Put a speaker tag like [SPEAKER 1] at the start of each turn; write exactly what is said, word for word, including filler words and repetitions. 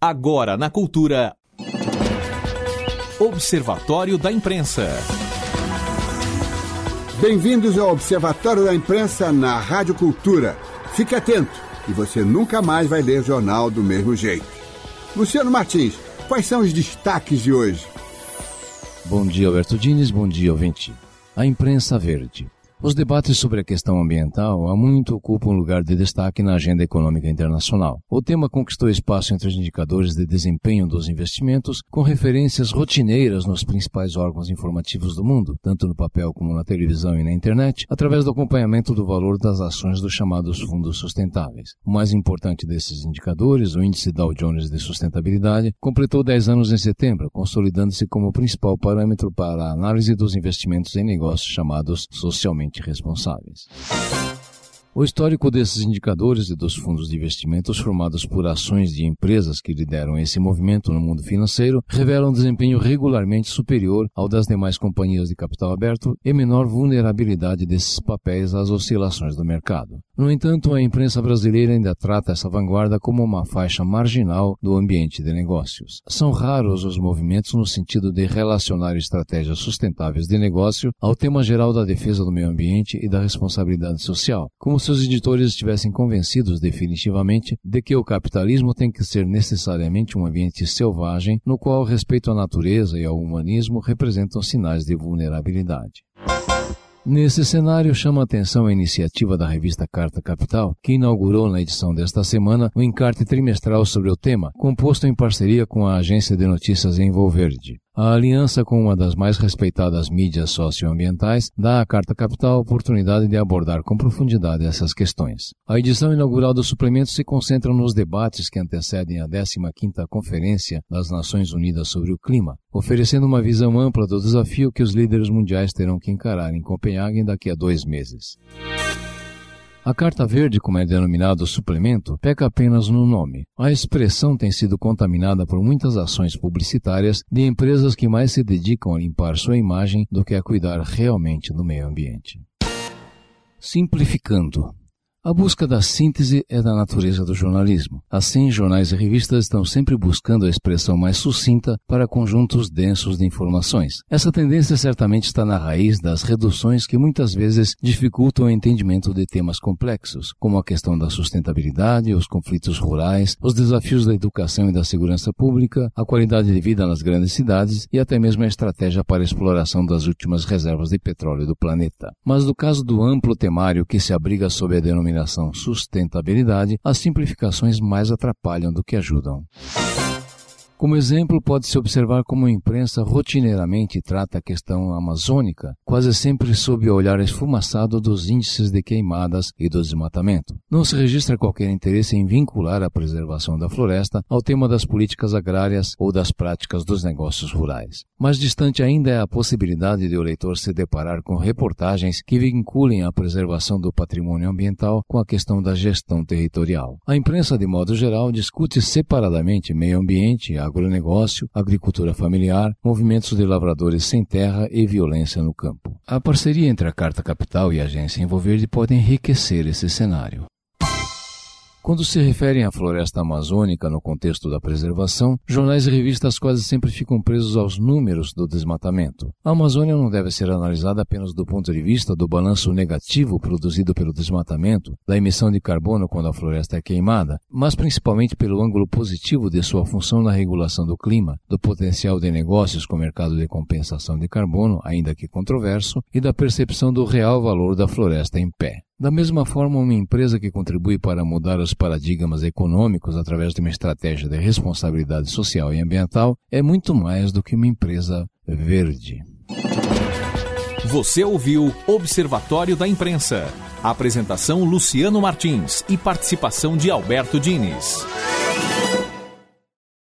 [SPEAKER 1] Agora na Cultura. Observatório da Imprensa.
[SPEAKER 2] Bem-vindos ao Observatório da Imprensa na Rádio Cultura. Fique atento e você nunca mais vai ler jornal do mesmo jeito. Luciano Martins, quais são os destaques de hoje?
[SPEAKER 3] Bom dia, Alberto Diniz. Bom dia, ouvinte. A imprensa verde. Os debates sobre a questão ambiental há muito ocupam um lugar de destaque na agenda econômica internacional. O tema conquistou espaço entre os indicadores de desempenho dos investimentos, com referências rotineiras nos principais órgãos informativos do mundo, tanto no papel como na televisão e na internet, através do acompanhamento do valor das ações dos chamados fundos sustentáveis. O mais importante desses indicadores, o índice Dow Jones de sustentabilidade, completou dez anos em setembro, consolidando-se como o principal parâmetro para a análise dos investimentos em negócios chamados socialmente responsáveis. O histórico desses indicadores e dos fundos de investimentos formados por ações de empresas que lideram esse movimento no mundo financeiro revela um desempenho regularmente superior ao das demais companhias de capital aberto e menor vulnerabilidade desses papéis às oscilações do mercado. No entanto, a imprensa brasileira ainda trata essa vanguarda como uma faixa marginal do ambiente de negócios. São raros os movimentos no sentido de relacionar estratégias sustentáveis de negócio ao tema geral da defesa do meio ambiente e da responsabilidade social, como se os editores estivessem convencidos definitivamente de que o capitalismo tem que ser necessariamente um ambiente selvagem no qual o respeito à natureza e ao humanismo representam sinais de vulnerabilidade. Nesse cenário, chama a atenção a iniciativa da revista Carta Capital, que inaugurou na edição desta semana o encarte trimestral sobre o tema, composto em parceria com a agência de notícias Envolverde. A aliança com uma das mais respeitadas mídias socioambientais dá à Carta Capital a oportunidade de abordar com profundidade essas questões. A edição inaugural do suplemento se concentra nos debates que antecedem a décima quinta Conferência das Nações Unidas sobre o Clima, oferecendo uma visão ampla do desafio que os líderes mundiais terão que encarar em Copenhague daqui a dois meses. A Carta Verde, como é denominado o suplemento, peca apenas no nome. A expressão tem sido contaminada por muitas ações publicitárias de empresas que mais se dedicam a limpar sua imagem do que a cuidar realmente do meio ambiente. Simplificando. A busca da síntese é da natureza do jornalismo. Assim, jornais e revistas estão sempre buscando a expressão mais sucinta para conjuntos densos de informações. Essa tendência certamente está na raiz das reduções que muitas vezes dificultam o entendimento de temas complexos, como a questão da sustentabilidade, os conflitos rurais, os desafios da educação e da segurança pública, a qualidade de vida nas grandes cidades e até mesmo a estratégia para a exploração das últimas reservas de petróleo do planeta. Mas no caso do amplo temário que se abriga sob a denominação sustentabilidade, as simplificações mais atrapalham do que ajudam. Como exemplo, pode-se observar como a imprensa rotineiramente trata a questão amazônica, quase sempre sob o olhar esfumaçado dos índices de queimadas e do desmatamento. Não se registra qualquer interesse em vincular a preservação da floresta ao tema das políticas agrárias ou das práticas dos negócios rurais. Mais distante ainda é a possibilidade de o leitor se deparar com reportagens que vinculem a preservação do patrimônio ambiental com a questão da gestão territorial. A imprensa, de modo geral, discute separadamente meio ambiente, agronegócio, agricultura familiar, movimentos de lavradores sem terra e violência no campo. A parceria entre a Carta Capital e a agência Envolverde pode enriquecer esse cenário. Quando se referem à floresta amazônica no contexto da preservação, jornais e revistas quase sempre ficam presos aos números do desmatamento. A Amazônia não deve ser analisada apenas do ponto de vista do balanço negativo produzido pelo desmatamento, da emissão de carbono quando a floresta é queimada, mas principalmente pelo ângulo positivo de sua função na regulação do clima, do potencial de negócios com o mercado de compensação de carbono, ainda que controverso, e da percepção do real valor da floresta em pé. Da mesma forma, uma empresa que contribui para mudar os paradigmas econômicos através de uma estratégia de responsabilidade social e ambiental é muito mais do que uma empresa verde.
[SPEAKER 1] Você ouviu Observatório da Imprensa. Apresentação Luciano Martins e participação de Alberto Diniz.